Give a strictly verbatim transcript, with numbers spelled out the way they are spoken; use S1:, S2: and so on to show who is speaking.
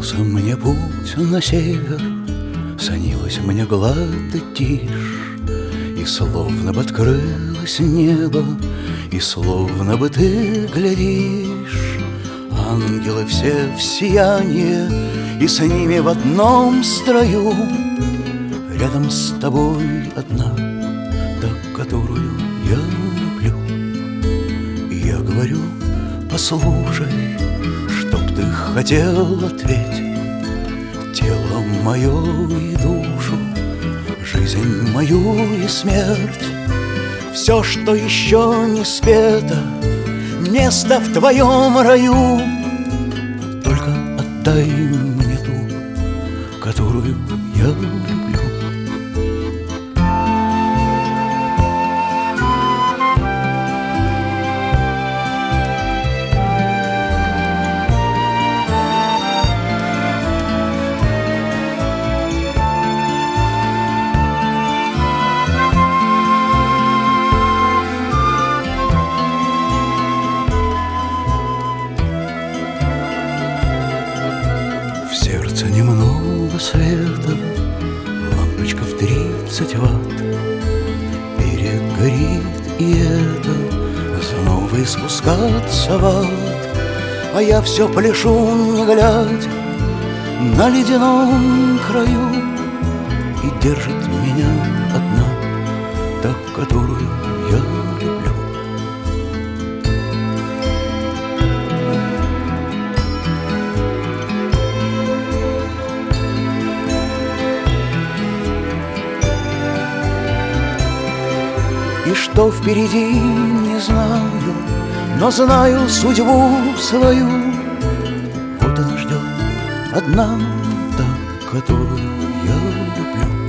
S1: Снился мне путь на север, снилась мне глада тишь, и словно бы открылось небо, и словно бы ты глядишь. Ангелы все в сиянье, и с ними в одном строю. Рядом с тобой одна, та, которую я люблю. И я говорю: послушай, чтоб ты хотел, ответь. Тело мое и душу, жизнь мою и смерть, все, что еще не спето, место в твоем раю. Только отдай мне ту, которую я люблю. В сердце немного света, лампочка в тридцать ватт. Перегорит и это, за новый спускаться в ад. А я все пляшу, не глядя, на ледяном краю. И держит меня одна, та, которую я люблю. И что впереди, не знаю, но знаю судьбу свою. Вот она ждет, одна та, которую я люблю.